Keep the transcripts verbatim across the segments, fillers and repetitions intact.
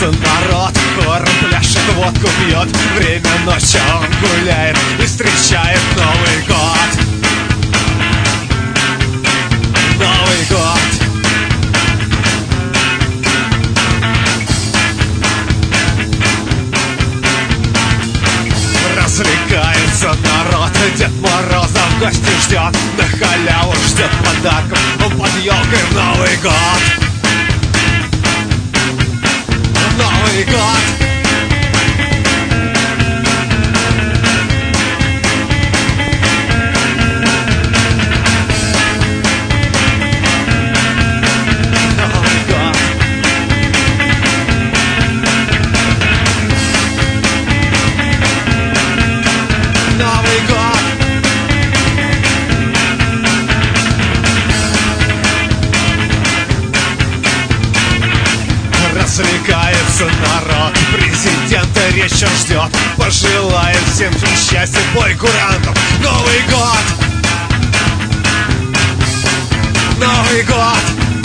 развлекается народ, хором пляшет, водку пьет, время ночью он гуляет и встречает Новый год. Новый год. Развлекается народ, Дед Мороза в гости ждет, на халяву ждет подарков, под елкой в Новый год. Новый год. Развлекается народ, президента речь он ждет, пожелает всем счастья, бой курантов. Новый год. Новый год.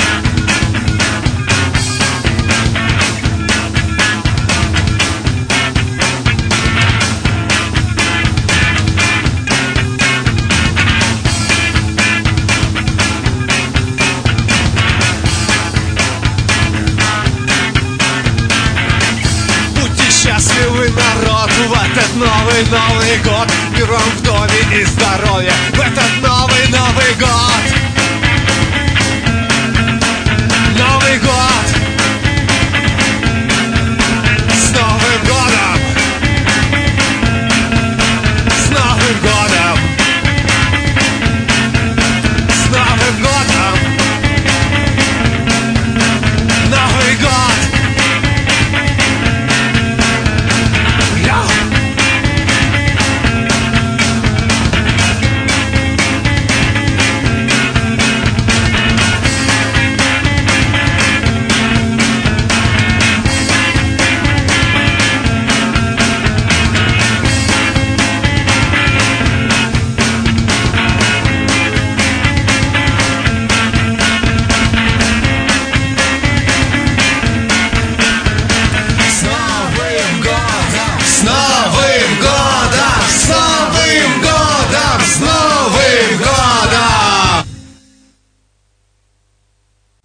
Счастливый народ в этот новый Новый год, миром в доме и здоровье в этот новый Новый год. Новый год. С Новым годом. С Новым годом. С Новым годом. Новый год. С